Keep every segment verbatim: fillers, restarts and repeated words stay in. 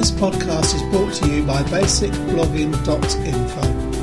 This podcast is brought to you by basic blogging dot info.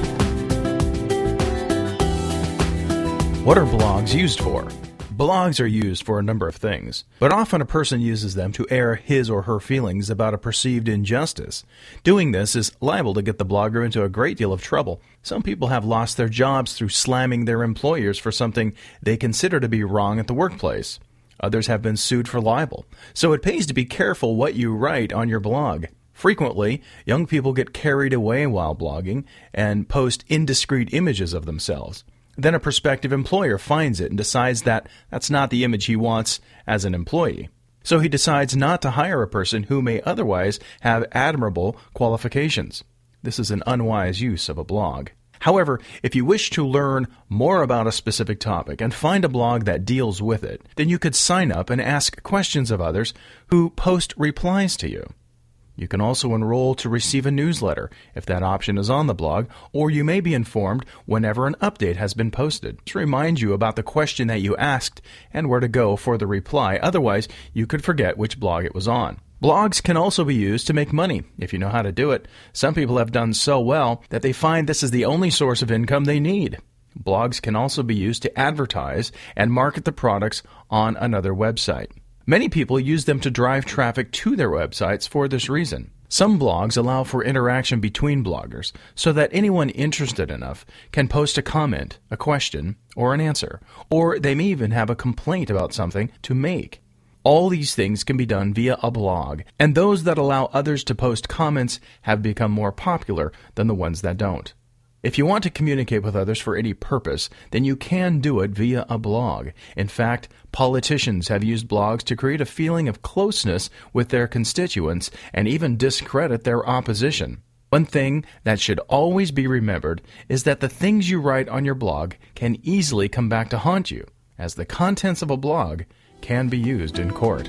What are blogs used for? Blogs are used for a number of things, but often a person uses them to air his or her feelings about a perceived injustice. Doing this is liable to get the blogger into a great deal of trouble. Some people have lost their jobs through slamming their employers for something they consider to be wrong at the workplace. Others have been sued for libel. So it pays to be careful what you write on your blog. Frequently, young people get carried away while blogging and post indiscreet images of themselves. Then a prospective employer finds it and decides that that's not the image he wants as an employee. So he decides not to hire a person who may otherwise have admirable qualifications. This is an unwise use of a blog. However, if you wish to learn more about a specific topic and find a blog that deals with it, then you could sign up and ask questions of others who post replies to you. You can also enroll to receive a newsletter if that option is on the blog, or you may be informed whenever an update has been posted to remind you about the question that you asked and where to go for the reply. Otherwise, you could forget which blog it was on. Blogs can also be used to make money if you know how to do it. Some people have done so well that they find this is the only source of income they need. Blogs can also be used to advertise and market the products on another website. Many people use them to drive traffic to their websites for this reason. Some blogs allow for interaction between bloggers so that anyone interested enough can post a comment, a question, or an answer, or they may even have a complaint about something to make. All these things can be done via a blog, and those that allow others to post comments have become more popular than the ones that don't. If you want to communicate with others for any purpose, then you can do it via a blog. In fact, politicians have used blogs to create a feeling of closeness with their constituents and even discredit their opposition. One thing that should always be remembered is that the things you write on your blog can easily come back to haunt you, as the contents of a blog can be used in court.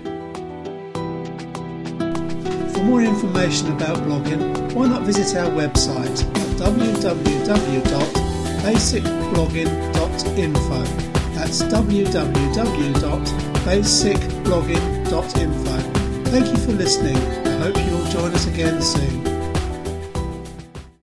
For more information about blogging, why not visit our website at w w w dot basic blogging dot info. That's w w w dot basic blogging dot info. Thank you for listening. I hope you'll join us again soon.